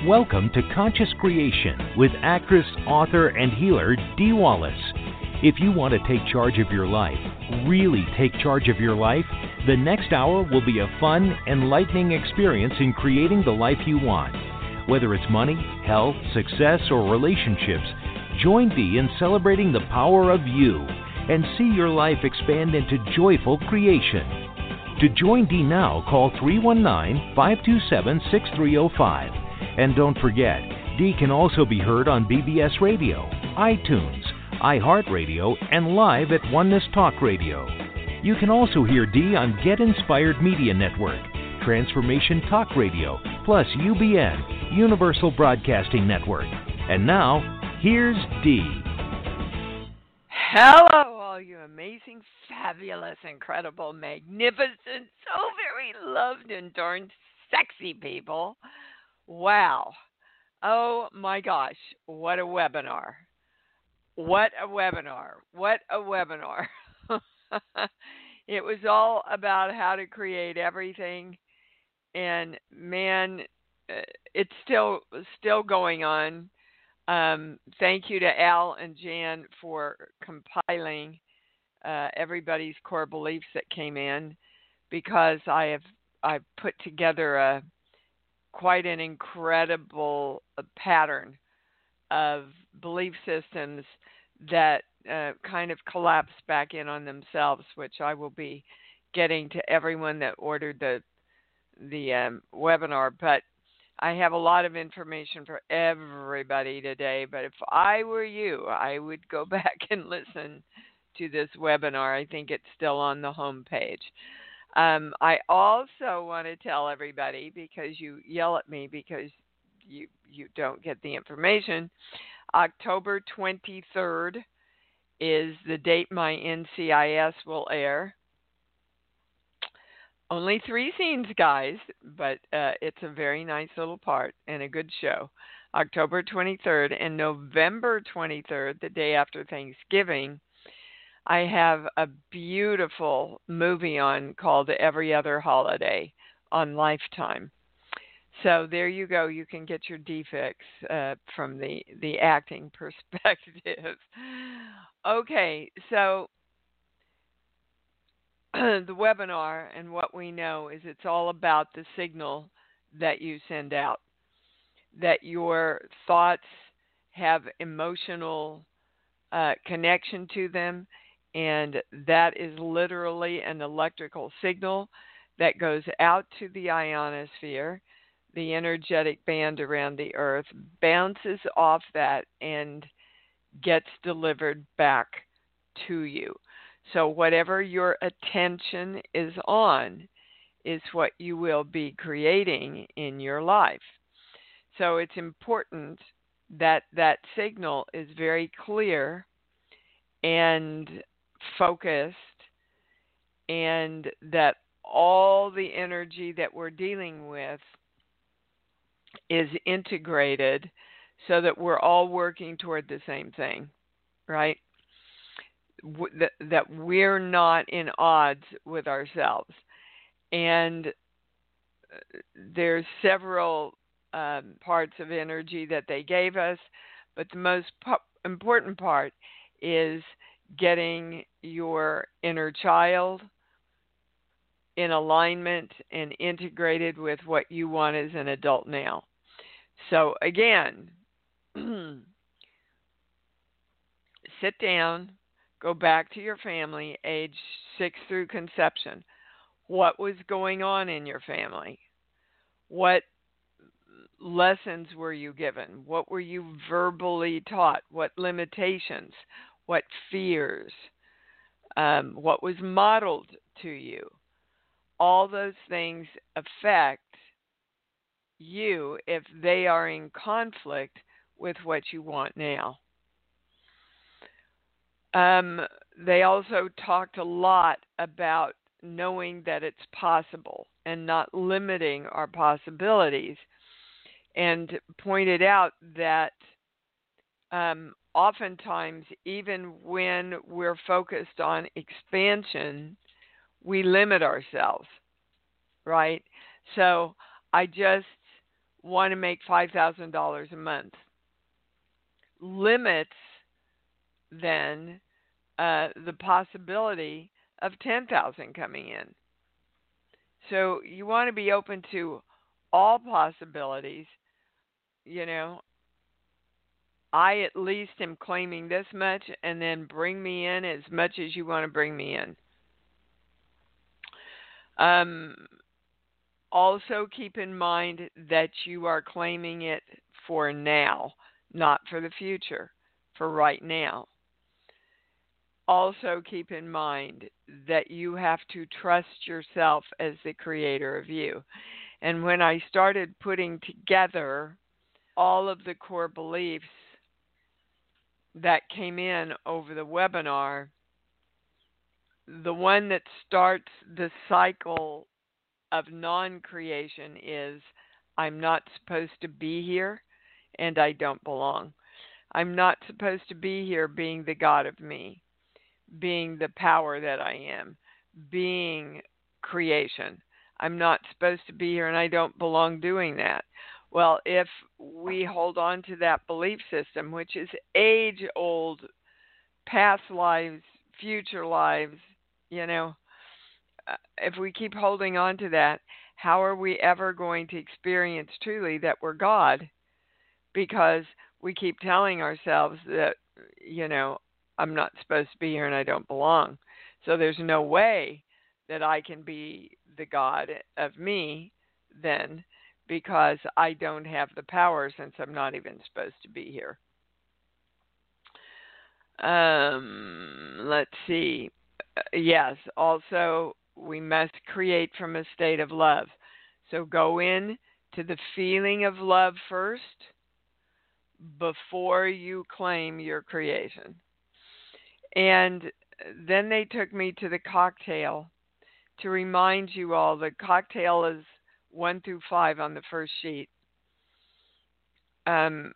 Welcome to Conscious Creation with actress, author, and healer Dee Wallace. If you want to take charge of your life, really take charge of your life, the next hour will be a fun, enlightening experience in creating the life you want. Whether it's money, health, success, or relationships, join Dee in celebrating the power of you and see your life expand into joyful creation. To join Dee now, call 319-527-6305. And don't forget, Dee can also be heard on BBS Radio, iTunes, iHeartRadio, and live at Oneness Talk Radio. You can also hear Dee on Get Inspired Media Network, Transformation Talk Radio, plus UBN, Universal Broadcasting Network. And now, here's Dee. Hello, all you amazing, fabulous, incredible, magnificent, so very loved and darn sexy people. Wow. Oh my gosh, what a webinar. What a webinar. What a webinar. It was all about how to create everything. And man, it's still going on. Thank you to Al and Jan for compiling everybody's core beliefs that came in, because I've put together quite an incredible pattern of belief systems that kind of collapse back in on themselves, which I will be getting to everyone that ordered the webinar. But I have a lot of information for everybody today. But if I were you, I would go back and listen to this webinar. I think it's still on the home page. I also want to tell everybody, because you yell at me because you don't get the information, October 23rd is the date my NCIS will air. Only 3 scenes, guys, but it's a very nice little part and a good show. October 23rd and November 23rd, the day after Thanksgiving, I have a beautiful movie on called Every Other Holiday on Lifetime. So there you go. You can get your defects from the acting perspective. Okay, so the webinar and what we know is it's all about the signal that you send out, that your thoughts have emotional connection to them. And that is literally an electrical signal that goes out to the ionosphere, the energetic band around the earth, bounces off that, and gets delivered back to you. So whatever your attention is on is what you will be creating in your life. So it's important that that signal is very clear and focused, and that all the energy that we're dealing with is integrated so that we're all working toward the same thing, right? That we're not in odds with ourselves. And there's several parts of energy that they gave us, but the most important part is getting your inner child in alignment and integrated with what you want as an adult now. So again, sit down, go back to your family, age 6 through conception. What was going on in your family? What lessons were you given? What were you verbally taught? What limitations? What fears? What was modeled to you? All those things affect you if they are in conflict with what you want now. They also talked a lot about knowing that it's possible and not limiting our possibilities, and pointed out that oftentimes, even when we're focused on expansion, we limit ourselves, right? So I just want to make $5,000 a month limits then the possibility of 10,000 coming in. So you want to be open to all possibilities. You know, I at least am claiming this much, and then bring me in as much as you want to bring me in. Also keep in mind that you are claiming it for now, not for the future, for right now. Also keep in mind that you have to trust yourself as the creator of you. And when I started putting together all of the core beliefs that came in over the webinar, the one that starts the cycle of non-creation is, I'm not supposed to be here and I don't belong. I'm not supposed to be here being the God of me, being the power that I am, being creation. I'm not supposed to be here and I don't belong doing that. Well, if we hold on to that belief system, which is age-old, past lives, future lives, if we keep holding on to that, how are we ever going to experience truly that we're God? Because we keep telling ourselves that, I'm not supposed to be here and I don't belong. So there's no way that I can be the God of me then, because I don't have the power since I'm not even supposed to be here. Let's see. Yes, also we must create from a state of love. So go in to the feeling of love first before you claim your creation. And then they took me to the cocktail to remind you all. The cocktail is 1 through 5 on the first sheet. To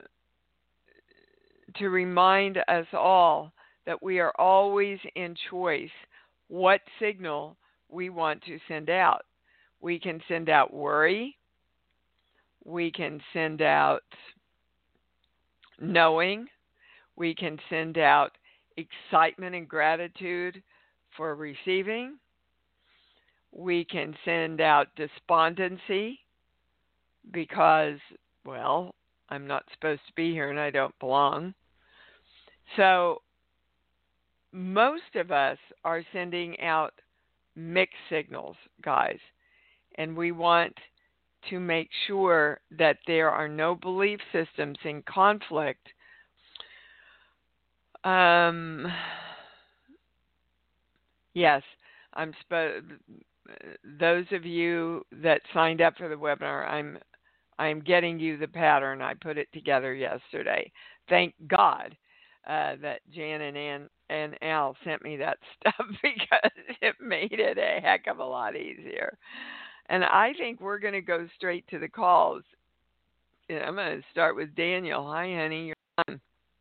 remind us all that we are always in choice what signal we want to send out. We can send out worry. We can send out knowing. We can send out excitement and gratitude for receiving. We can send out despondency because, well, I'm not supposed to be here and I don't belong. So most of us are sending out mixed signals, guys, and we want to make sure that there are no belief systems in conflict. Yes, those of you that signed up for the webinar, I'm getting you the pattern. I put it together yesterday. Thank God that Jan and Al sent me that stuff, because it made it a heck of a lot easier. And I think we're going to go straight to the calls. I'm going to start with Daniel. Hi, honey. You're on.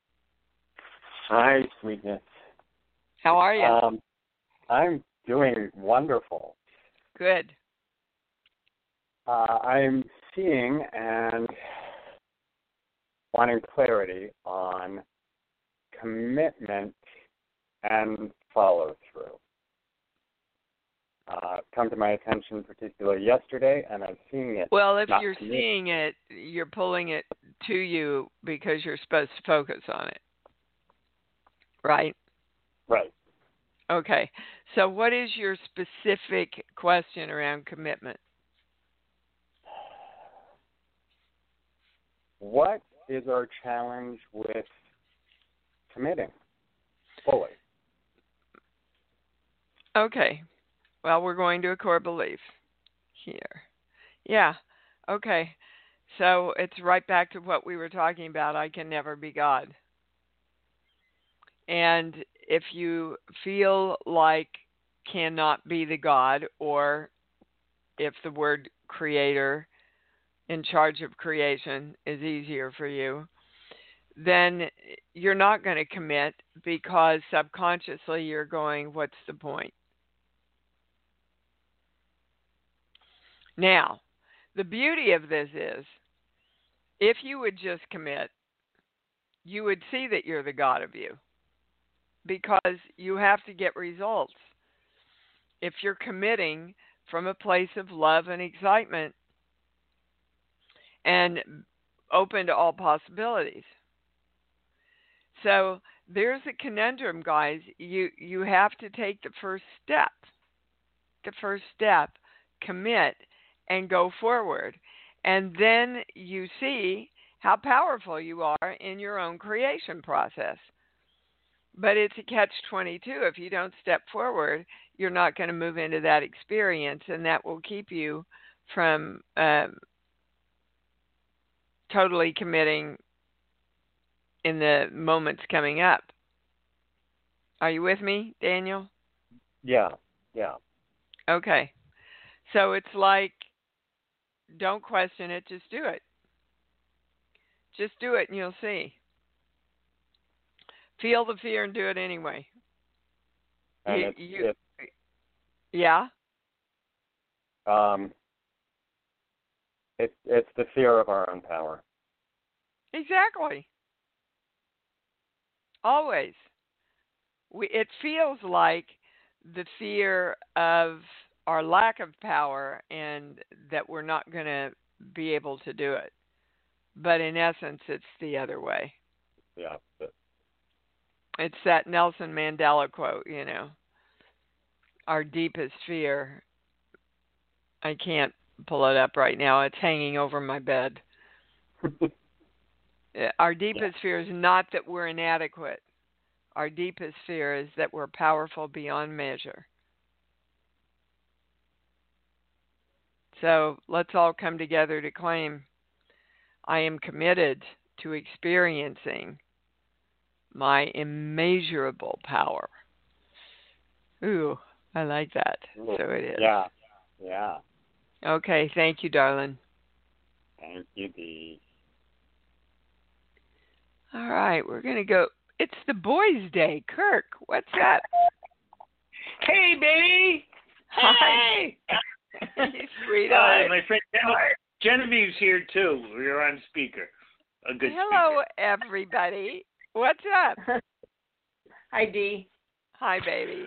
Hi, sweetness. How are you? I'm doing wonderful. Good. I'm seeing and wanting clarity on commitment and follow-through. Come to my attention particularly yesterday, and I'm seeing it. Well, if you're seeing it, you're pulling it to you because you're supposed to focus on it. Right? Right. Okay. So what is your specific question around commitment? What is our challenge with committing fully? Okay. Well, we're going to a core belief here. Yeah. Okay. So it's right back to what we were talking about. I can never be God. And if you feel like cannot be the God, or if the word creator, in charge of creation, is easier for you, then you're not going to commit, because subconsciously you're going, what's the point? Now, the beauty of this is If you would just commit, you would see that you're the God of you, because you have to get results. If you're committing from a place of love and excitement and open to all possibilities. So there's a conundrum, guys. You have to take the first step. The first step, commit and go forward. And then you see how powerful you are in your own creation process. But it's a catch-22. If you don't step forward, you're not going to move into that experience, and that will keep you from totally committing in the moments coming up. Are you with me, Daniel? Yeah. Okay. So it's like, don't question it, just do it. Just do it and you'll see. Feel the fear and do it anyway. And Yeah? It's the fear of our own power. Exactly. Always. It feels like the fear of our lack of power and that we're not going to be able to do it. But in essence, it's the other way. Yeah. It's that Nelson Mandela quote, our deepest fear. I can't pull it up right now. It's hanging over my bed. Our deepest fear is not that we're inadequate. Our deepest fear is that we're powerful beyond measure. So let's all come together to claim, I am committed to experiencing my immeasurable power. Ooh, I like that. Ooh, so it is. Yeah. Okay, thank you, darling. Thank you, Dee. All right, we're going to go. It's the boys' day. Kirk, what's up? Hey, baby. Hi. Hey, sweetheart. My friend Genevieve's here, too. We're on speaker. A good Hello, speaker. everybody. What's up? Hi, Dee. Hi, baby.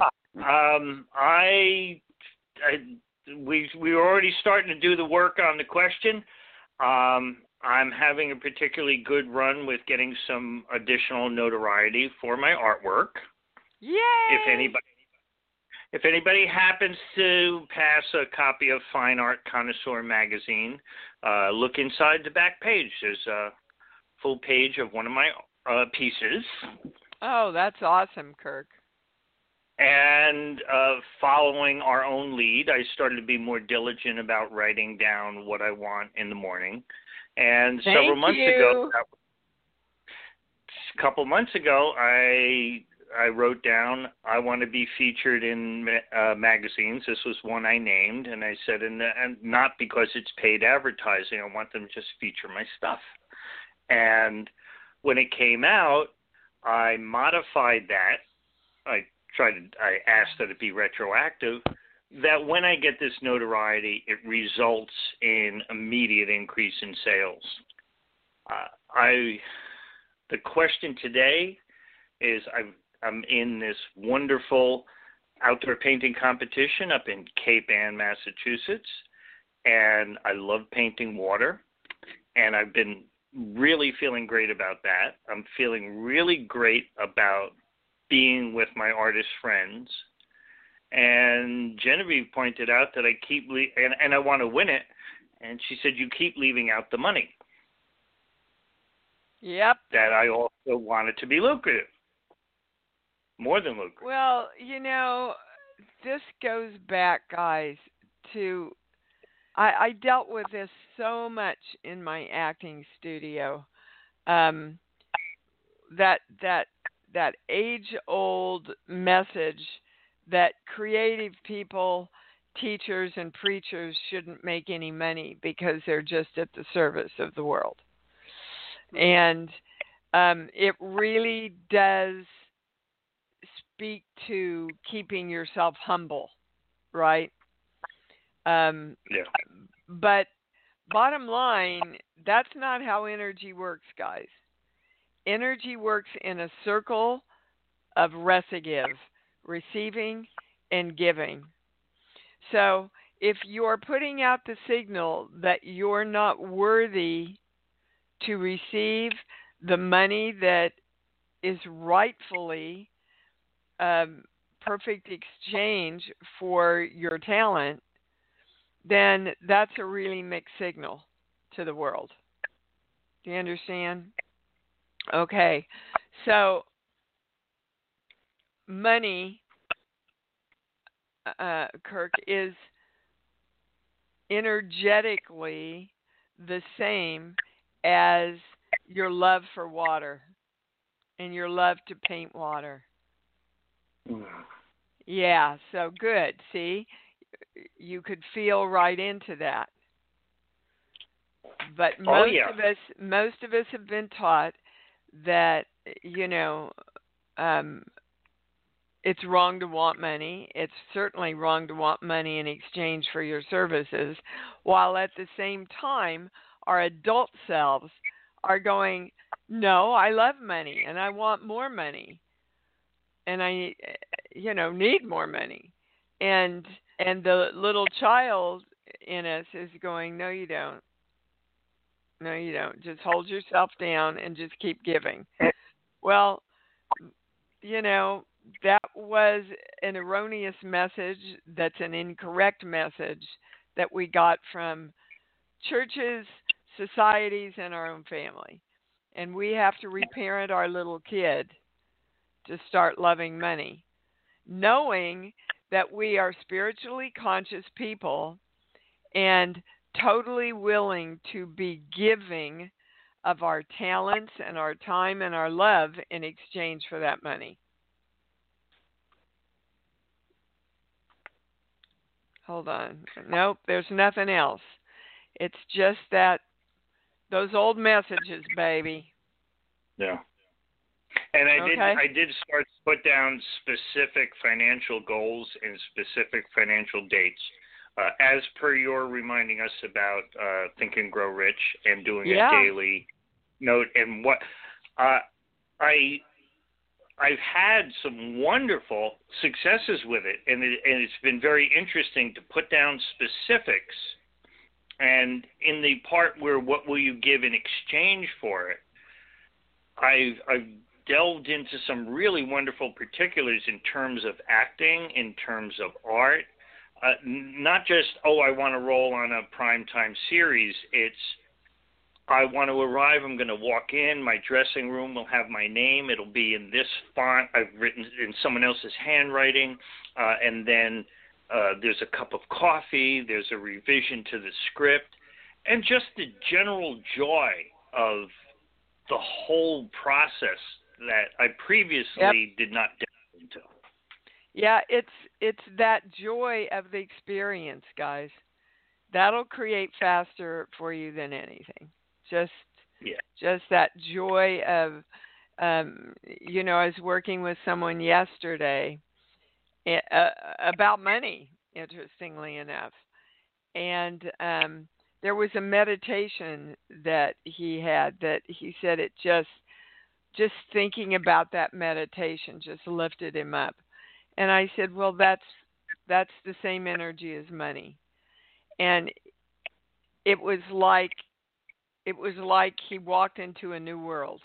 We were already starting to do the work on the question. I'm having a particularly good run with getting some additional notoriety for my artwork. Yay! If anybody happens to pass a copy of Fine Art Connoisseur magazine, look inside the back page. There's a full page of one of my pieces. Oh, that's awesome, Kirk. And following our own lead, I started to be more diligent about writing down what I want in the morning. And several months ago, a couple months ago, I wrote down, I want to be featured in magazines. This was one I named, and I said, and not because it's paid advertising, I want them to just feature my stuff. And when it came out, I modified that. I asked that it be retroactive, that when I get this notoriety, it results in immediate increase in sales. The question today is, I'm in this wonderful outdoor painting competition up in Cape Ann, Massachusetts, and I love painting water, and I've been really feeling great about that. I'm feeling really great about being with my artist friends. And Genevieve pointed out that I keep and I want to win it, and she said, you keep leaving out the money. Yep. That I also want it to be lucrative. More than lucrative. Well, this goes back, guys, to I dealt with this so much in my acting studio. That age-old message that creative people, teachers, and preachers shouldn't make any money because they're just at the service of the world. And it really does speak to keeping yourself humble, right? Yeah. But bottom line, that's not how energy works, guys. Energy works in a circle of recidive, receiving and giving. So if you're putting out the signal that you're not worthy to receive the money that is rightfully perfect exchange for your talent, then that's a really mixed signal to the world. Do you understand? Okay. So money, Kirk, is energetically the same as your love for water and your love to paint water. Yeah, so good. See, you could feel right into that. But most of us have been taught that, it's wrong to want money. It's certainly wrong to want money in exchange for your services, while at the same time, our adult selves are going, no, I love money and I want more money. And I, need more money. And the little child in us is going, no, you don't. No, you don't. Just hold yourself down and just keep giving. Well, that was an erroneous message. That's an incorrect message that we got from churches, societies, and our own family. And we have to reparent our little kid to start loving money, knowing that we are spiritually conscious people and totally willing to be giving of our talents and our time and our love in exchange for that money. Hold on. Nope, there's nothing else. It's just that those old messages, baby. Yeah. And I did start to put down specific financial goals and specific financial dates, as per your reminding us about Think and Grow Rich and doing a daily note. And what I've had some wonderful successes with it, and it's been very interesting to put down specifics. And in the part where what will you give in exchange for it, I've delved into some really wonderful particulars in terms of acting, in terms of art. Not just, I want to roll on a primetime series. It's, I want to arrive, I'm going to walk in, my dressing room will have my name, it'll be in this font I've written in someone else's handwriting, and then there's a cup of coffee, there's a revision to the script, and just the general joy of the whole process that I previously did not delve into. Yeah, it's that joy of the experience, guys. That'll create faster for you than anything. Just that joy of, I was working with someone yesterday about money, interestingly enough, and there was a meditation that he had that he said it just thinking about that meditation just lifted him up. And I said, well, that's the same energy as money. And it was like he walked into a new world,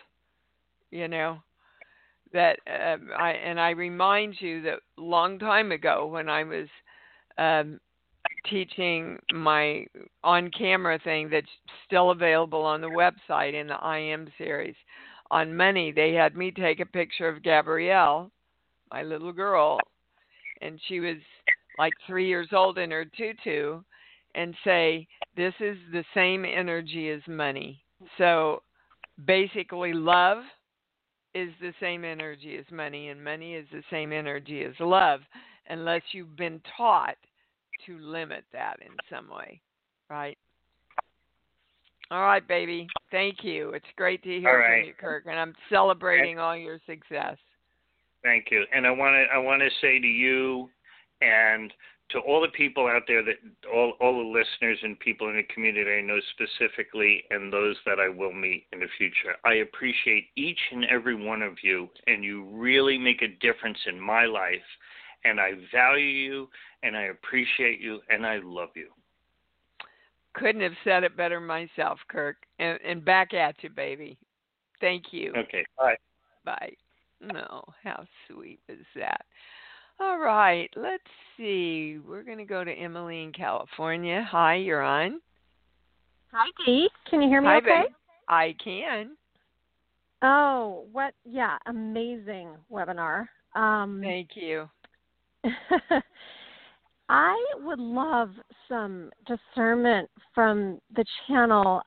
that I remind you that a long time ago when I was teaching my on-camera thing that's still available on the website in the I Am series on money, they had me take a picture of Gabrielle, my little girl, and she was like 3 years old in her tutu, and say, this is the same energy as money. So basically love is the same energy as money, and money is the same energy as love, unless you've been taught to limit that in some way, right? All right, baby. Thank you. It's great to hear from you, Kirk, and I'm celebrating all your success. Thank you. And I want to say to you and to all the people out there, that all the listeners and people in the community I know specifically, and those that I will meet in the future, I appreciate each and every one of you, and you really make a difference in my life, and I value you, and I appreciate you, and I love you. Couldn't have said it better myself, Kirk. And back at you, baby. Thank you. Okay, bye. Bye. No, how sweet is that? All right, let's see. We're going to go to Emily in California. Hi, you're on. Hi, Dee. Can you hear me Hi, okay? babe. I can. Oh, amazing webinar. Thank you. I would love some discernment from the channel.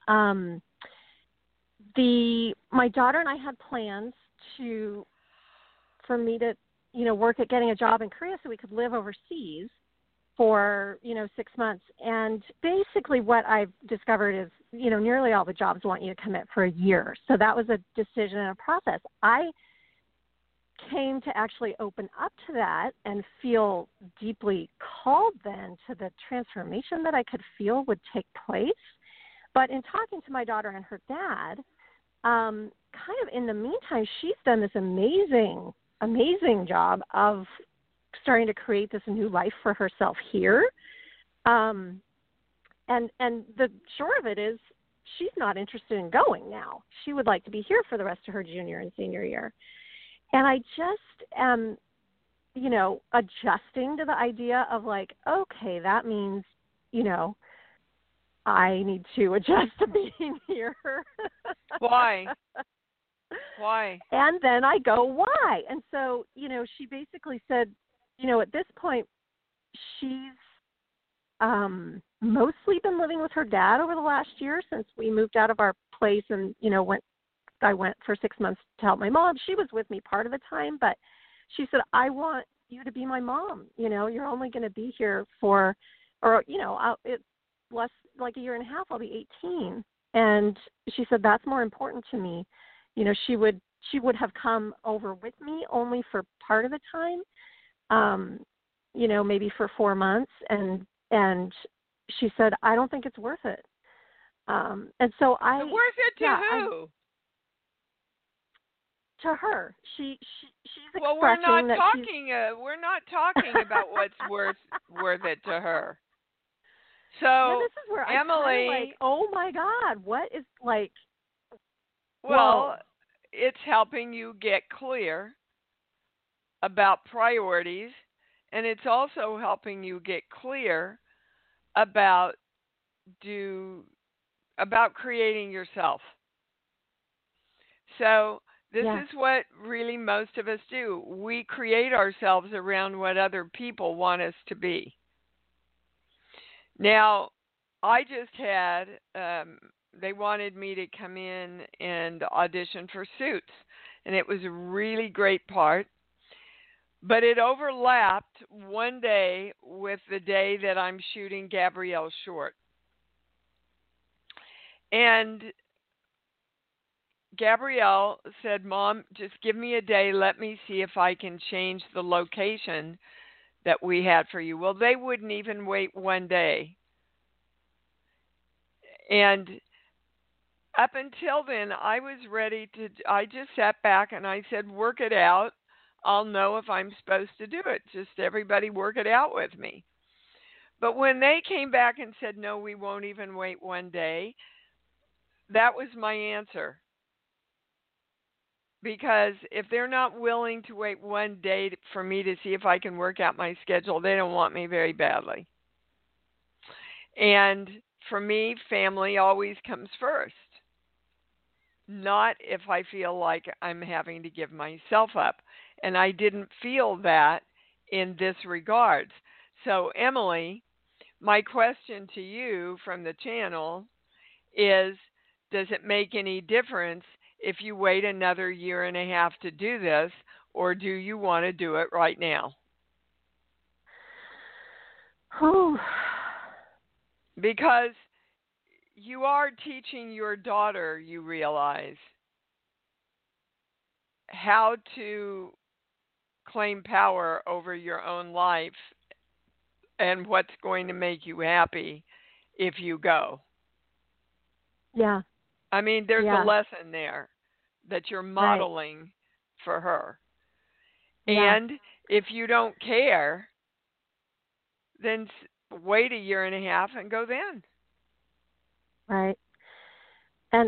My daughter and I had plans for me to, work at getting a job in Korea so we could live overseas for, 6 months. And basically what I've discovered is, nearly all the jobs want you to commit for a year. So that was a decision and a process. I came to actually open up to that and feel deeply called then to the transformation that I could feel would take place. But in talking to my daughter and her dad, kind of in the meantime, she's done this amazing job of starting to create this new life for herself here. And the short of it is she's not interested in going now. She would like to be here for the rest of her junior and senior year. And I just am, adjusting to the idea of like, okay, that means, I need to adjust to being here. Why? Why? And then I go, why? And so, she basically said, at this point, she's mostly been living with her dad over the last year since we moved out of our place and, I went for 6 months to help my mom. She was with me part of the time, but she said, I want you to be my mom. You're only going to be here for, it's less like a year and a half. I'll be 18. And she said, that's more important to me. She would have come over with me only for part of the time, maybe for 4 months. And she said, I don't think it's worth it. And so worth it to who? To her, she's well, expressing that we're not talking about what's worth it to her. So yeah, this is where Emily, I'm like, oh my God, what is like? Well, it's helping you get clear about priorities, and it's also helping you get clear about creating yourself. So this is what really most of us do. We create ourselves around what other people want us to be. Now, I just had, they wanted me to come in and audition for Suits, and it was a really great part, but it overlapped one day with the day that I'm shooting Gabrielle short. And Gabrielle said, Mom, just give me a day. Let me see if I can change the location that we had for you. Well, they wouldn't even wait one day. And up until then, I was ready I just sat back and I said, work it out. I'll know if I'm supposed to do it. Just everybody work it out with me. But when they came back and said, no, we won't even wait one day, that was my answer. Because if they're not willing to wait one day for me to see if I can work out my schedule, they don't want me very badly. And for me, family always comes first. Not if I feel like I'm having to give myself up. And I didn't feel that in this regards. So, Emily, my question to you from the channel is, does it make any difference if you wait another year and a half to do this, or do you want to do it right now? Because you are teaching your daughter, you realize, how to claim power over your own life and what's going to make you happy if you go. Yeah. I mean, there's Yeah. a lesson there that you're modeling for her. Yeah. And if you don't care, then wait a year and a half and go then. Right. And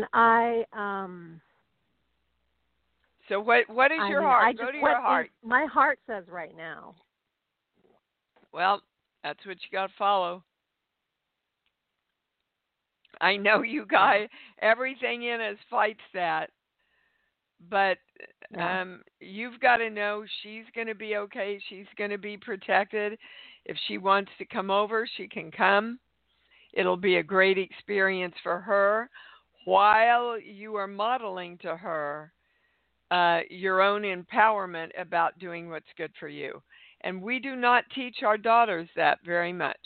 So what is your heart? Go to your heart. My heart says right now. Well, that's what you got to follow. I know you guys, everything in us fights that. But you've got to know she's going to be okay. She's going to be protected. If she wants to come over, she can come. It'll be a great experience for her while you are modeling to her your own empowerment about doing what's good for you. And we do not teach our daughters that very much.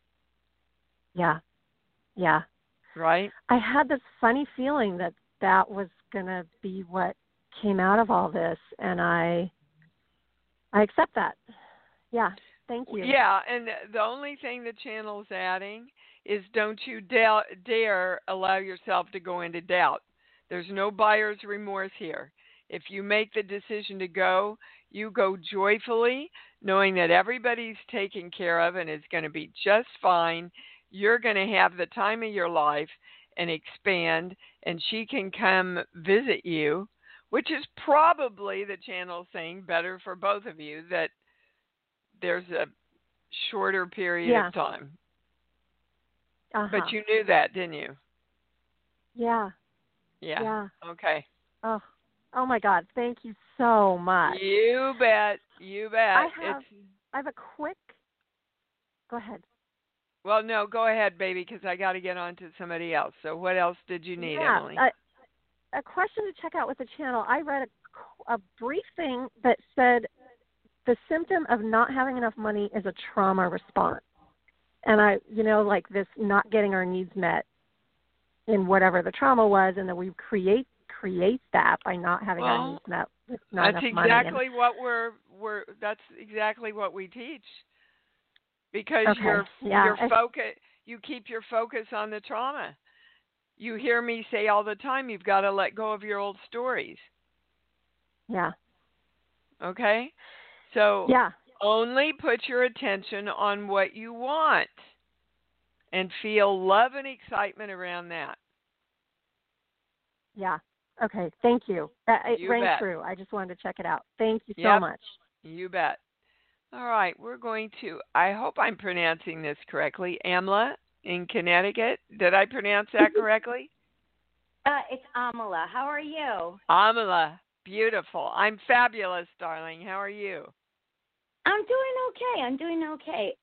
Yeah. Yeah. Right? I had this funny feeling that was going to be what came out of all this, and I accept that. Yeah. Thank you. Yeah, and the only thing the channel's adding is don't you dare allow yourself to go into doubt. There's no buyer's remorse here. If you make the decision to go, you go joyfully, knowing that everybody's taken care of and is going to be just fine. You're going to have the time of your life and expand, and she can come visit you, which is probably, the channel saying, better for both of you, that there's a shorter period of time. But you knew that, didn't you? Yeah. Yeah. Okay. Oh my God. Thank you so much. You bet. I have a quick. Go ahead. Well, no, go ahead, baby, because I got to get on to somebody else. So what else did you need, Emily? A question to check out with the channel. I read a brief thing that said the symptom of not having enough money is a trauma response. And like this not getting our needs met in whatever the trauma was, and then we create that by not having our needs met with not enough money. That's exactly what we teach. Because you keep your focus on the trauma. You hear me say all the time, you've got to let go of your old stories. Yeah. Okay? So only put your attention on what you want and feel love and excitement around that. Yeah. Okay. Thank you. It rang true. I just wanted to check it out. Thank you so much. You bet. All right. We're going to, I hope I'm pronouncing this correctly, Amla in Connecticut. Did I pronounce that correctly? It's Amala. How are you? Amala. Beautiful. I'm fabulous, darling. How are you? I'm doing okay.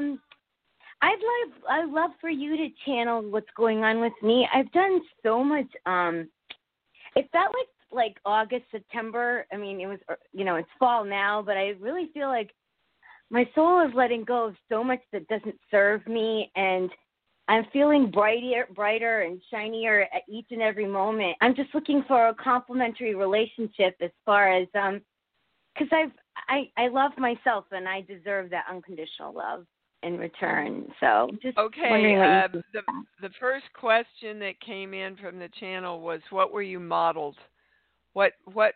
I'd love for you to channel what's going on with me. I've done so much. It felt like August, September. I mean, it was, it's fall now, but I really feel like my soul is letting go of so much that doesn't serve me, and I'm feeling brighter and shinier at each and every moment. I'm just looking for a complimentary relationship as far as, because I love myself and I deserve that unconditional love in return. So just wondering what you think. The first question that came in from the channel was, what were you modeled? What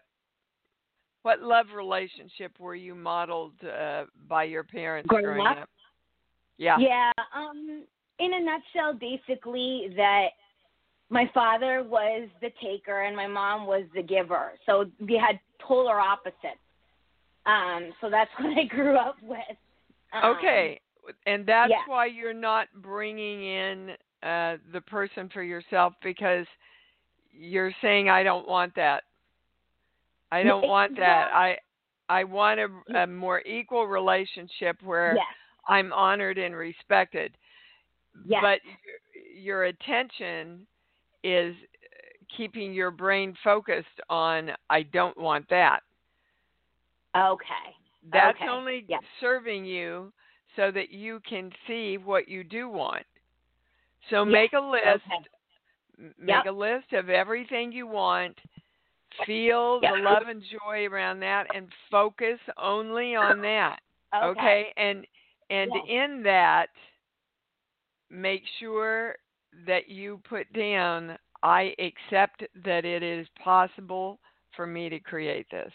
love relationship were you modeled by your parents growing up? Yeah. Yeah. In a nutshell, basically that my father was the taker and my mom was the giver. So we had polar opposites. So that's what I grew up with. Okay. And that's why you're not bringing in the person for yourself, because you're saying, I don't want that. I don't want that. I want a more equal relationship where I'm honored and respected. Yes. But your attention is keeping your brain focused on, I don't want that. Okay. That's only serving you so that you can see what you do want. So make a list. Okay. Make a list of everything you want. Feel the love and joy around that, and focus only on that. Okay? And And Yes. in that, make sure that you put down, I accept that it is possible for me to create this.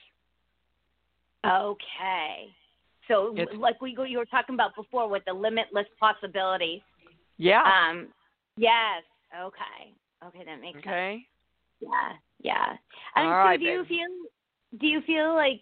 Okay. So, like you were talking about before with the limitless possibilities. Yeah. Yes. Okay. Okay, that makes sense. Okay. Yeah. Yeah. All And right, so, do baby. you feel like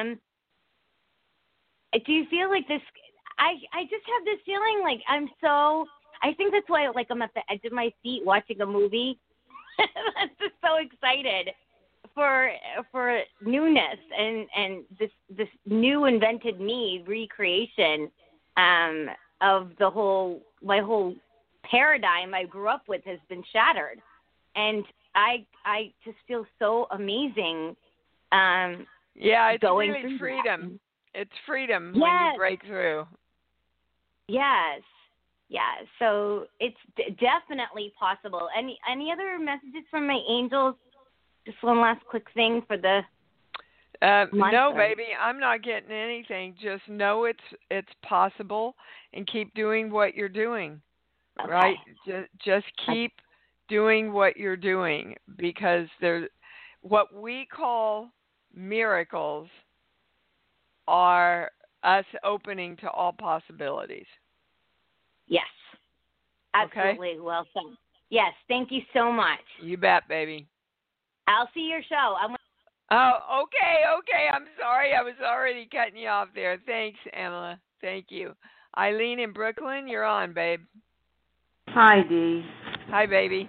this? I just have this feeling like I think that's why like I'm at the edge of my seat watching a movie. I'm just so excited for newness and this new invented me recreation of my whole paradigm I grew up with has been shattered, and I just feel so amazing. Yeah, it's going really through freedom. that. It's freedom Yes. when you break through. Yes. Yeah. So it's definitely possible. Any other messages from my angels? Just one last quick thing for the month. No, baby, I'm not getting anything. Just know it's possible, and keep doing what you're doing. Okay. Right? Just keep doing what you're doing, because there's what we call miracles are us opening to all possibilities. Yes. Absolutely. Okay? Well said. Yes. Thank you so much. You bet, baby. I'll see your show. Oh, okay. I'm sorry. I was already cutting you off there. Thanks, Emma. Thank you. Eileen in Brooklyn, you're on, babe. Hi, Dee. Hi, baby.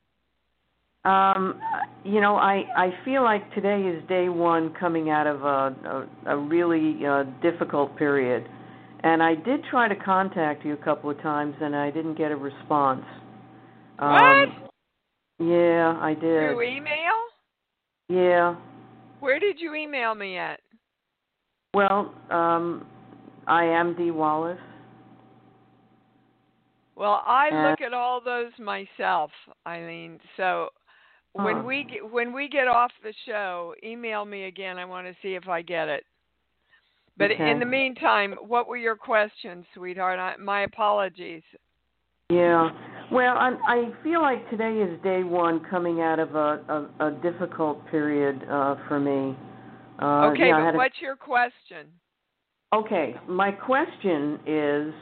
I feel like today is day one coming out of a really difficult period. And I did try to contact you a couple of times, and I didn't get a response. What? Yeah, I did. Through email? Yeah. Where did you email me at? Well, I am Dee Wallace. Well, I look at all those myself, Eileen. So when we get off the show, email me again. I want to see if I get it. But Okay. in the meantime, what were your questions, sweetheart? My apologies. Yeah. Well, I feel like today is day one coming out of a difficult period for me. Okay, but what's your question? Okay, my question is,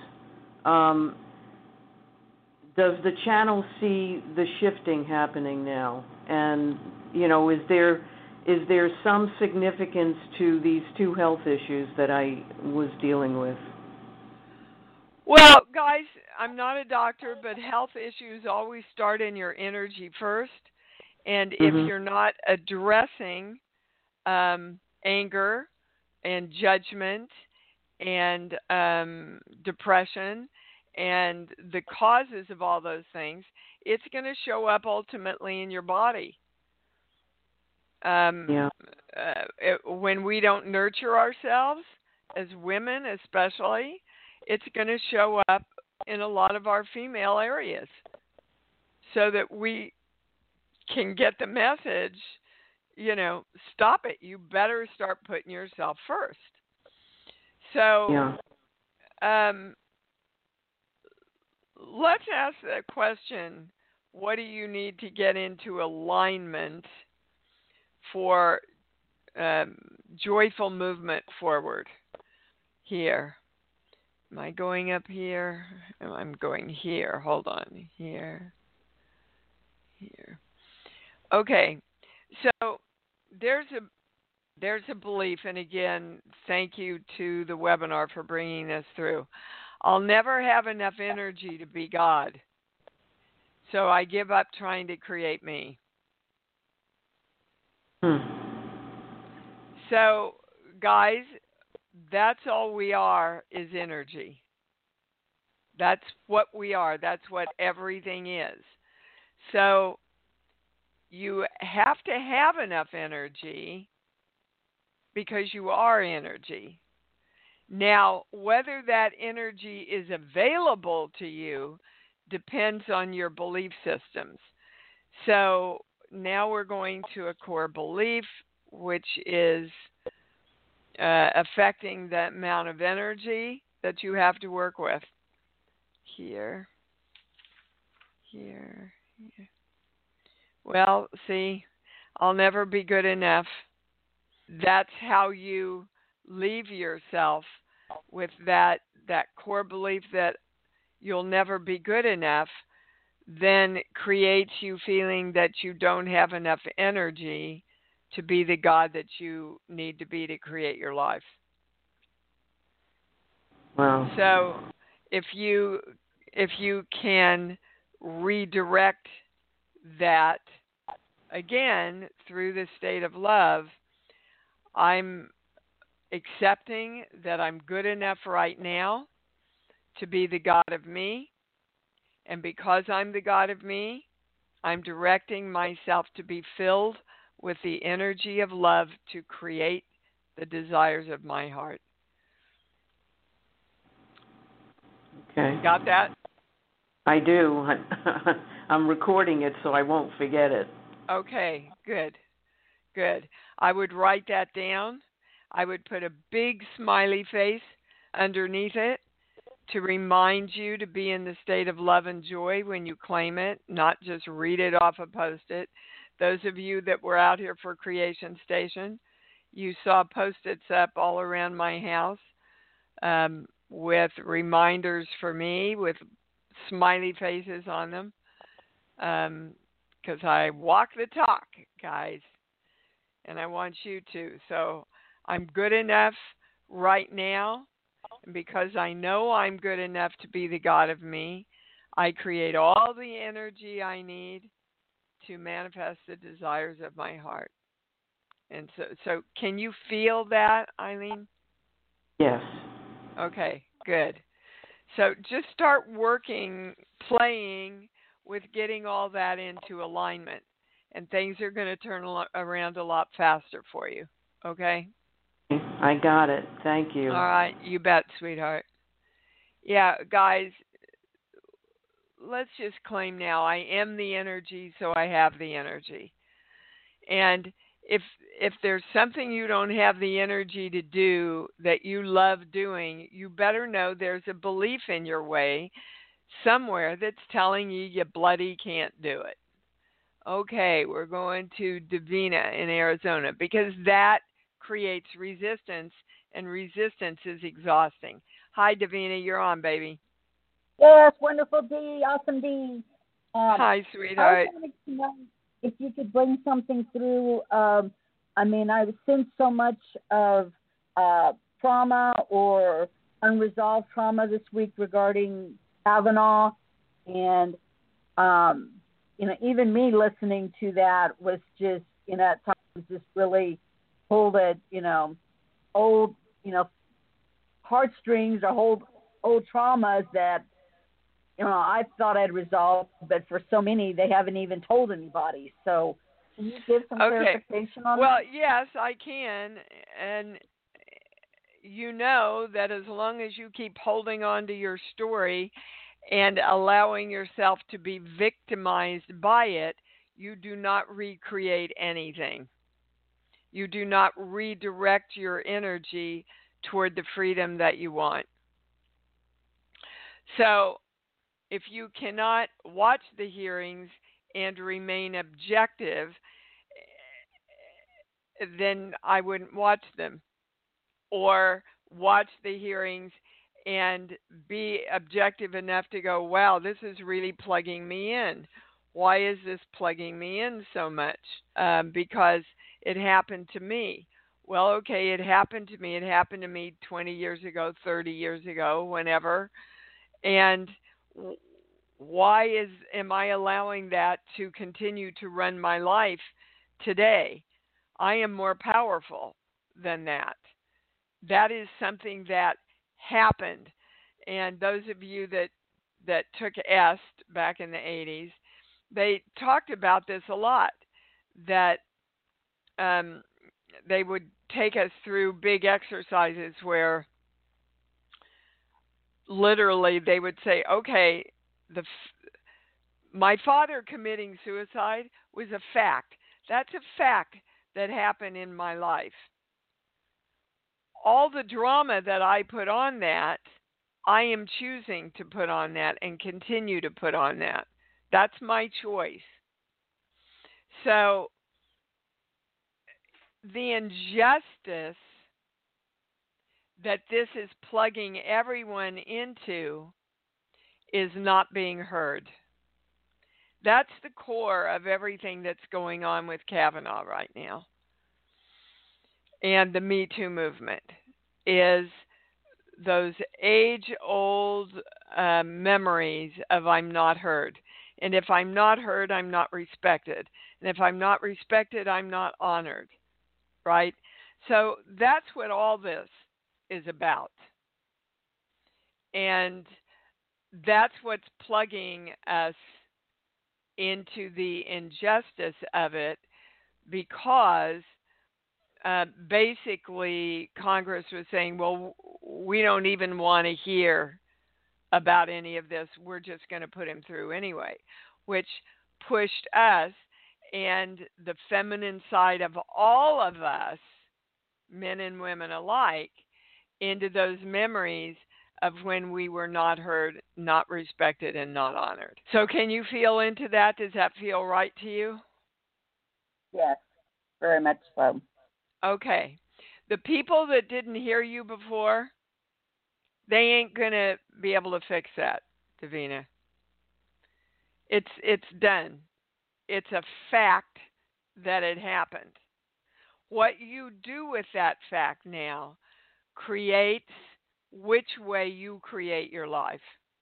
does the channel see the shifting happening now? And, is there some significance to these two health issues that I was dealing with? Well, guys, I'm not a doctor, but health issues always start in your energy first. And if you're not addressing anger and judgment and depression and the causes of all those things, it's going to show up ultimately in your body. When we don't nurture ourselves, as women especially, it's going to show up in a lot of our female areas, so that we can get the message, stop it. You better start putting yourself first. So let's ask the question, what do you need to get into alignment for joyful movement forward here? Am I going up here? Oh, I'm going here. Hold on. Here. Okay. So there's a belief, and again, thank you to the webinar for bringing this through. I'll never have enough energy to be God, so I give up trying to create me. So, guys, that's all we are, is energy. That's what we are. That's what everything is. So you have to have enough energy because you are energy. Now, whether that energy is available to you depends on your belief systems. So now we're going to a core belief, which is affecting the amount of energy that you have to work with. Here. Well, see, I'll never be good enough. That's how you leave yourself with that core belief that you'll never be good enough, then creates you feeling that you don't have enough energy to be the God that you need to be to create your life. Wow. So if you can redirect that again through the state of love, I'm accepting that I'm good enough right now to be the God of me. And because I'm the God of me, I'm directing myself to be filled with the energy of love to create the desires of my heart. Okay. Got that? I do. I'm recording it so I won't forget it. Okay, good. I would write that down. I would put a big smiley face underneath it to remind you to be in the state of love and joy when you claim it, not just read it off a Post-it. Those of you that were out here for Creation Station, you saw Post-its up all around my house with reminders for me, with smiley faces on them, because I walk the talk, guys, and I want you to. So I'm good enough right now, and because I know I'm good enough to be the God of me, I create all the energy I need to manifest the desires of my heart. And so can you feel that, Eileen? Yes. Okay, good. So just start playing with getting all that into alignment, and things are going to turn around a lot faster for you, okay? I got it. Thank you. All right, you bet, sweetheart. Yeah, guys, let's just claim now, I am the energy, so I have the energy. And if there's something you don't have the energy to do that you love doing, you better know there's a belief in your way somewhere that's telling you you bloody can't do it. Okay, we're going to Davina in Arizona because that creates resistance, and resistance is exhausting. Hi, Davina, you're on, baby. Yes, wonderful Dee, awesome Dee. Hi, sweetheart. I wanted to know if you could bring something through. I've sensed so much of trauma or unresolved trauma this week regarding Kavanaugh, and even me listening to that was just, at times just really pulled at, old, heartstrings or old traumas that, I thought I'd resolved, but for so many, they haven't even told anybody. So can you give some clarification on that? Well, yes, I can. And you know that as long as you keep holding on to your story and allowing yourself to be victimized by it, you do not recreate anything. You do not redirect your energy toward the freedom that you want. So if you cannot watch the hearings and remain objective, then I wouldn't watch them. Or watch the hearings and be objective enough to go, wow, this is really plugging me in. Why is this plugging me in so much? Because it happened to me. Well, okay, it happened to me. It happened to me 20 years ago, 30 years ago, whenever. And why am I allowing that to continue to run my life today? I am more powerful than that. That is something that happened. And those of you that took EST back in the 80s, they talked about this a lot, that they would take us through big exercises where literally they would say, okay, my father committing suicide was a fact. That's a fact that happened in my life. All the drama that I put on that I am choosing to put on that and continue to put on that. That's my choice. So the injustice that this is plugging everyone into is not being heard. That's the core of everything that's going on with Kavanaugh right now. And the Me Too movement is those age-old memories of I'm not heard. And if I'm not heard, I'm not respected. And if I'm not respected, I'm not honored. Right? So that's what all this is about. And that's what's plugging us into the injustice of it, because basically Congress was saying, well, we don't even want to hear about any of this. We're just going to put him through anyway, which pushed us and the feminine side of all of us, men and women alike, into those memories of when we were not heard, not respected, and not honored. So can you feel into that? Does that feel right to you? Yes, very much so. Okay. The people that didn't hear you before, they ain't going to be able to fix that, Davina. It's done. It's a fact that it happened. What you do with that fact now creates which way you create your life.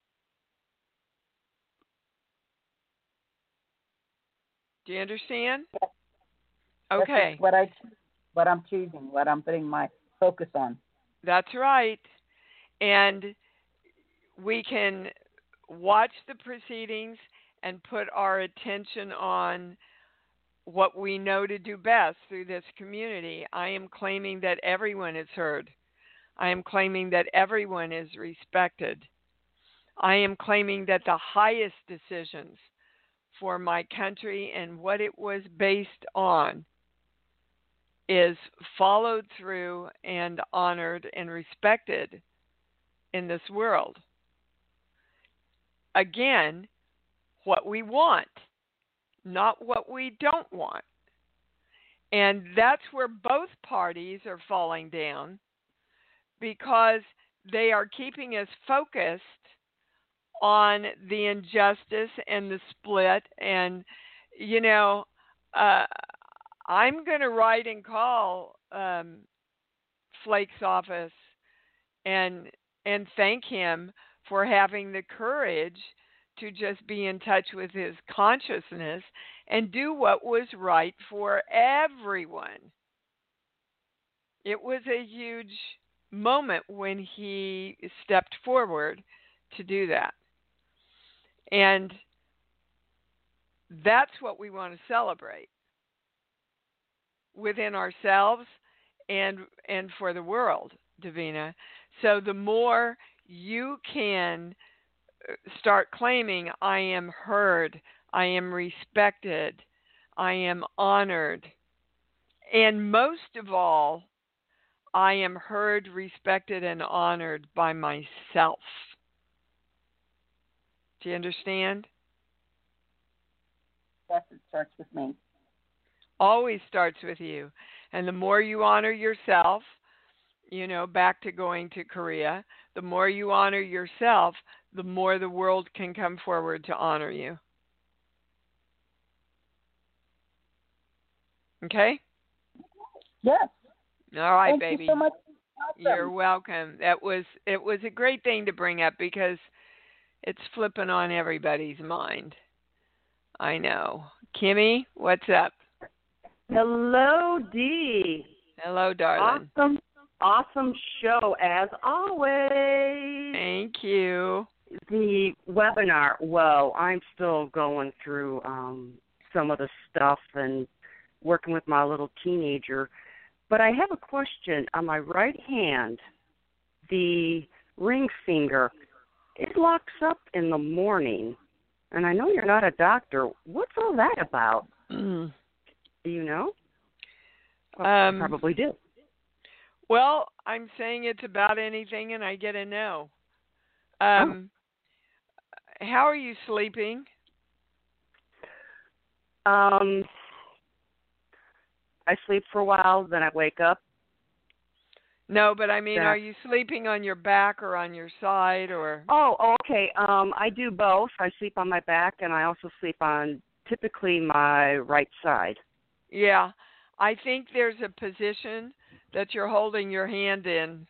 Do you understand? Yes. Okay. That's what I'm choosing, what I'm putting my focus on. That's right. And we can watch the proceedings and put our attention on what we know to do best through this community. I am claiming that everyone is heard. I am claiming that everyone is respected. I am claiming that the highest decisions for my country and what it was based on is followed through and honored and respected in this world. Again, what we want, not what we don't want. And that's where both parties are falling down, because they are keeping us focused on the injustice and the split. And, you know, I'm going to write and call Flake's office and thank him for having the courage to just be in touch with his consciousness and do what was right for everyone. It was a huge moment when he stepped forward to do that. And that's what we want to celebrate within ourselves and for the world, Davina. So the more you can start claiming, I am heard, I am respected, I am honored, and most of all, I am heard, respected, and honored by myself. Do you understand? Yes, it starts with me. Always starts with you. And the more you honor yourself, you know, back to going to Korea, the more you honor yourself, the more the world can come forward to honor you. Okay? Yes. All right, Thank baby. you so much. Awesome. You're welcome. It was a great thing to bring up because it's flipping on everybody's mind. I know. Kimmy, what's up? Hello, Dee. Hello, darling. Awesome show as always. Thank you. The webinar, well, I'm still going through some of the stuff and working with my little teenager. But I have a question. On my right hand, the ring finger, it locks up in the morning. And I know you're not a doctor. What's all that about? Do you know? Well, I probably do. Well, I'm saying it's about anything, and I get a no. How are you sleeping? I sleep for a while, then I wake up. No, but I mean, are you sleeping on your back or on your side or? Oh, okay. I do both. I sleep on my back, and I also sleep on typically my right side. Yeah, I think there's a position that you're holding your hand in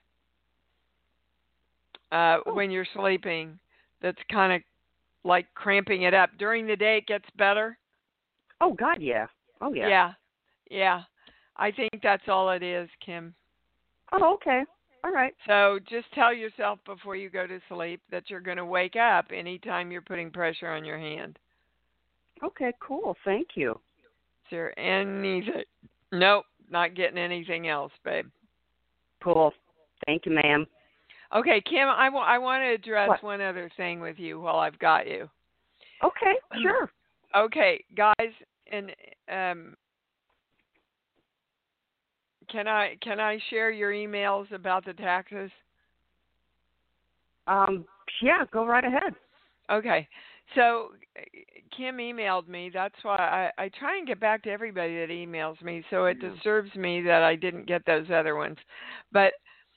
when you're sleeping that's kind of like cramping it up. During the day, it gets better. Oh, God, yeah. Oh, yeah. Yeah. I think that's all it is, Kim. Oh, okay. All right. So just tell yourself before you go to sleep that you're going to wake up anytime you're putting pressure on your hand. Okay, cool. Thank you. Is there anything? Nope, not getting anything else, babe. Cool. Thank you, ma'am. Okay, Kim, I want to address What? one other thing with you while I've got you. Okay, sure. Okay, guys, and can I share your emails about the taxes? Yeah, go right ahead. Okay. So Kim emailed me. That's why I try and get back to everybody that emails me. So it disturbs me that I didn't get those other ones. But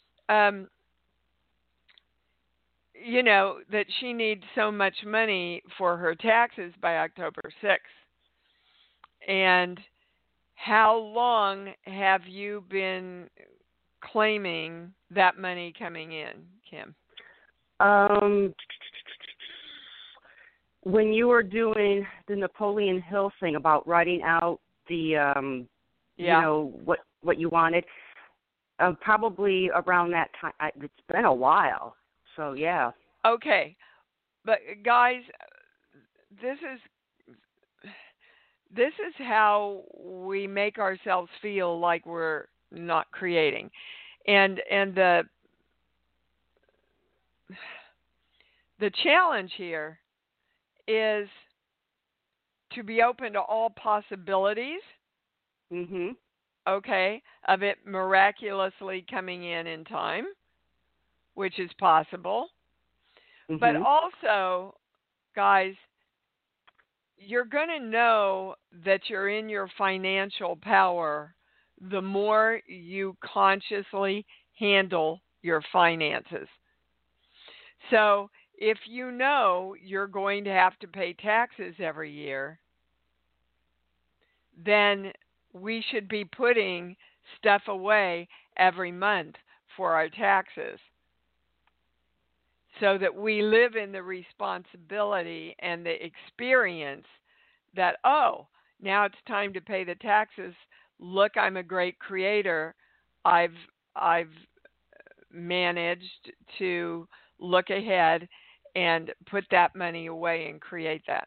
you know, that she needs so much money for her taxes by October 6th. And how long have you been claiming that money coming in, Kim? When you were doing the Napoleon Hill thing about writing out the, you know, what you wanted, probably around that time. It's been a while. So, yeah. Okay. But, guys, this is how we make ourselves feel like we're not creating. And the challenge here is to be open to all possibilities. Mhm. Okay, of it miraculously coming in time, which is possible. Mm-hmm. But also, guys, you're going to know that you're in your financial power the more you consciously handle your finances. So, if you know you're going to have to pay taxes every year, then we should be putting stuff away every month for our taxes so that we live in the responsibility and the experience that, oh, now it's time to pay the taxes. Look, I'm a great creator. I've managed to look ahead and put that money away and create that.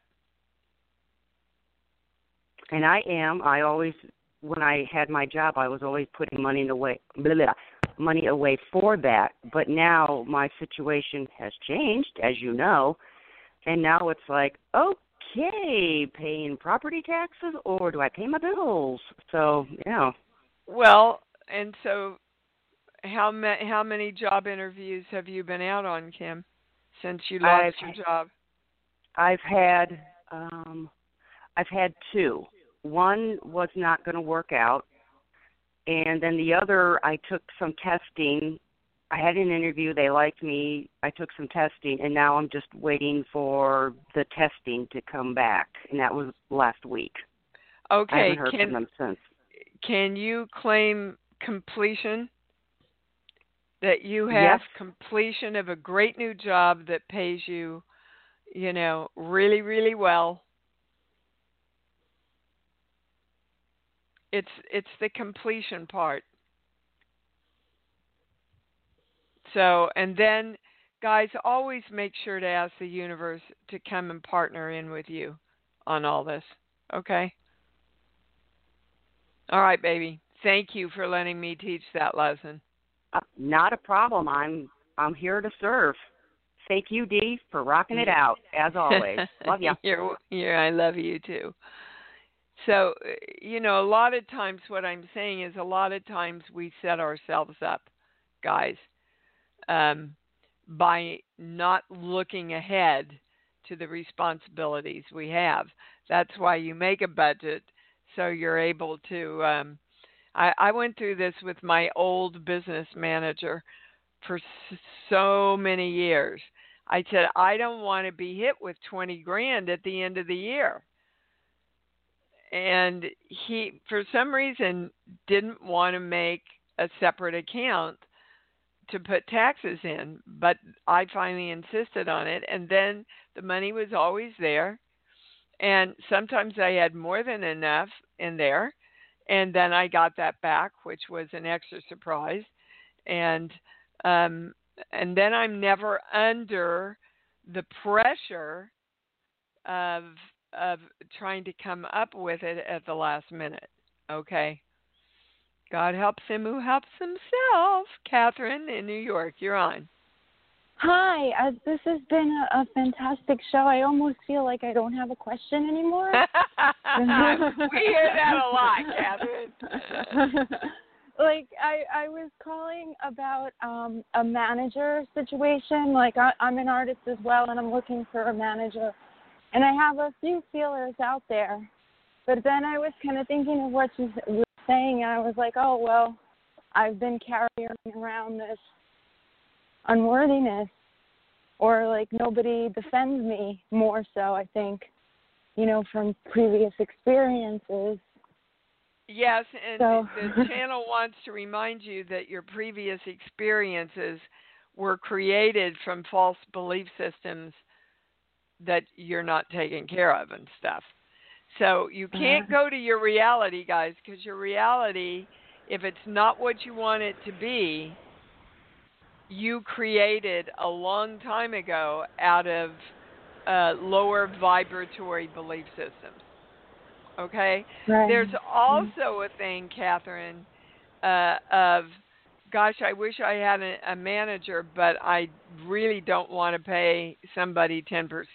And I always, when I had my job, I was always putting money away for that. But now my situation has changed, as you know, and now it's like, okay, paying property taxes, or do I pay my bills? So, yeah. Well, and so how many job interviews have you been out on, Kim, since you lost your job? I've had 2. One was not going to work out, and then the other, I took some testing. I had an interview. They liked me. I took some testing, and now I'm just waiting for the testing to come back, and that was last week. Okay. I haven't heard from them since. Can you claim completion? That you have completion of a great new job that pays you, you know, really, really well. It's the completion part. So, and then, guys, always make sure to ask the universe to come and partner in with you on all this. Okay? All right, baby. Thank you for letting me teach that lesson. Not a problem. I'm here to serve. Thank you, Dee, for rocking it out, as always. Love you. I love you, too. So, you know, a lot of times what I'm saying is a lot of times we set ourselves up, guys. by not looking ahead to the responsibilities we have. That's why you make a budget, so you're able to. I went through this with my old business manager for so many years. I said, I don't want to be hit with 20 grand at the end of the year. And he, for some reason, didn't want to make a separate account to put taxes in, but I finally insisted on it, and then the money was always there, and sometimes I had more than enough in there, and then I got that back, which was an extra surprise, and then I'm never under the pressure of trying to come up with it at the last minute. Okay. God helps him who helps himself. Catherine in New York, you're on. Hi, this has been a fantastic show. I almost feel like I don't have a question anymore. We hear that a lot, Catherine. Like, I was calling about a manager situation. Like, I'm an artist as well, and I'm looking for a manager. And I have a few feelers out there. But then I was kind of thinking of what you were saying, and I was like, oh, well, I've been carrying around this unworthiness, or like nobody defends me more so, I think, from previous experiences. Yes, and the channel wants to remind you that your previous experiences were created from false belief systems that you're not taken care of and stuff. So you can't go to your reality, guys, because your reality, if it's not what you want it to be, you created a long time ago out of lower vibratory belief systems. Okay? Right. There's also a thing, Catherine, of, gosh, I wish I had a manager, but I really don't want to pay somebody 10%.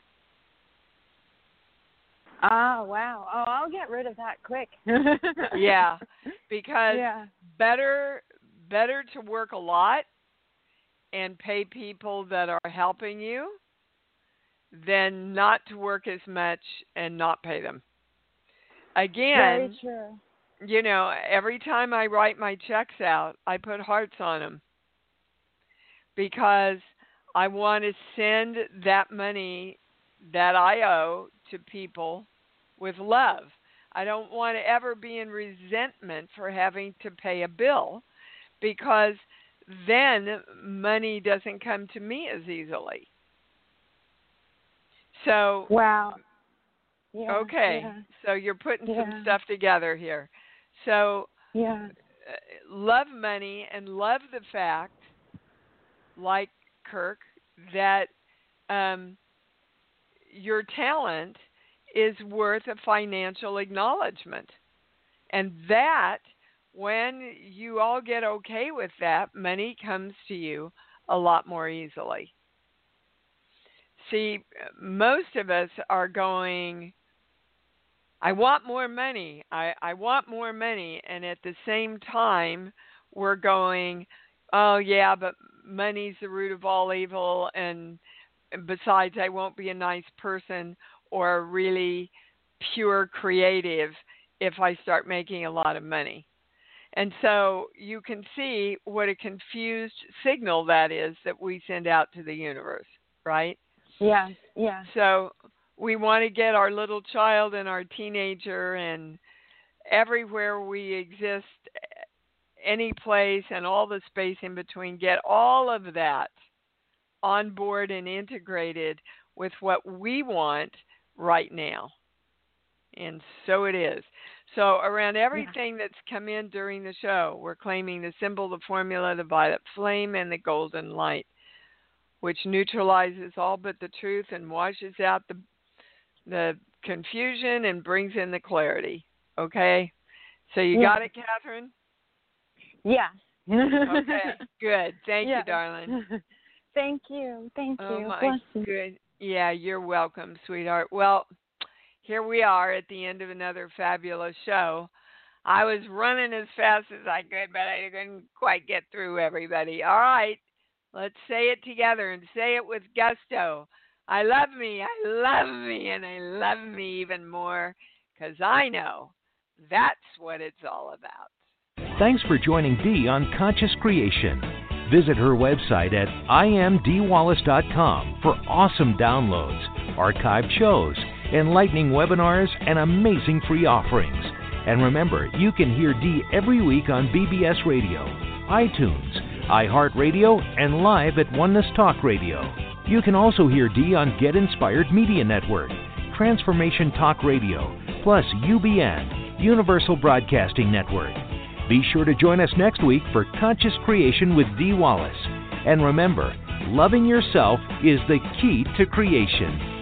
Oh, wow. Oh, I'll get rid of that quick. Yeah, because better to work a lot and pay people that are helping you than not to work as much and not pay them. Again, very true. Every time I write my checks out, I put hearts on them because I want to send that money that I owe to people with love. I don't want to ever be in resentment for having to pay a bill, because then money doesn't come to me as easily. So, wow. Yeah, okay, yeah. So you're putting some stuff together here. So, love money and love the fact, like Kirk, that your talent is worth a financial acknowledgement. And that, when you all get okay with that, money comes to you a lot more easily. See, most of us are going, I want more money. I want more money. And at the same time, we're going, oh, yeah, but money's the root of all evil. And besides, I won't be a nice person or really pure creative if I start making a lot of money. And so you can see what a confused signal that is that we send out to the universe, right? Yeah, yeah. So we want to get our little child and our teenager and everywhere we exist, any place and all the space in between, get all of that on board and integrated with what we want right now. And so it is. So around everything that's come in during the show, we're claiming the symbol, the formula, the violet flame, and the golden light, which neutralizes all but the truth and washes out the confusion and brings in the clarity. Okay? So you got it, Catherine? Yeah. Okay, good. Thank you, darling. Thank you. Thank you. Oh, my Bless you. good. Yeah, you're welcome, sweetheart. Well, here we are at the end of another fabulous show. I was running as fast as I could, but I couldn't quite get through everybody. All right. Let's say it together and say it with gusto. I love me, and I love me even more, because I know that's what it's all about. Thanks for joining Dee on Conscious Creation. Visit her website at imdwallace.com for awesome downloads, archived shows, enlightening webinars, and amazing free offerings. And remember, you can hear Dee every week on BBS Radio, iTunes, iHeartRadio, and live at Oneness Talk Radio. You can also hear Dee on Get Inspired Media Network, Transformation Talk Radio, plus UBN, Universal Broadcasting Network. Be sure to join us next week for Conscious Creation with Dee Wallace. And remember, loving yourself is the key to creation.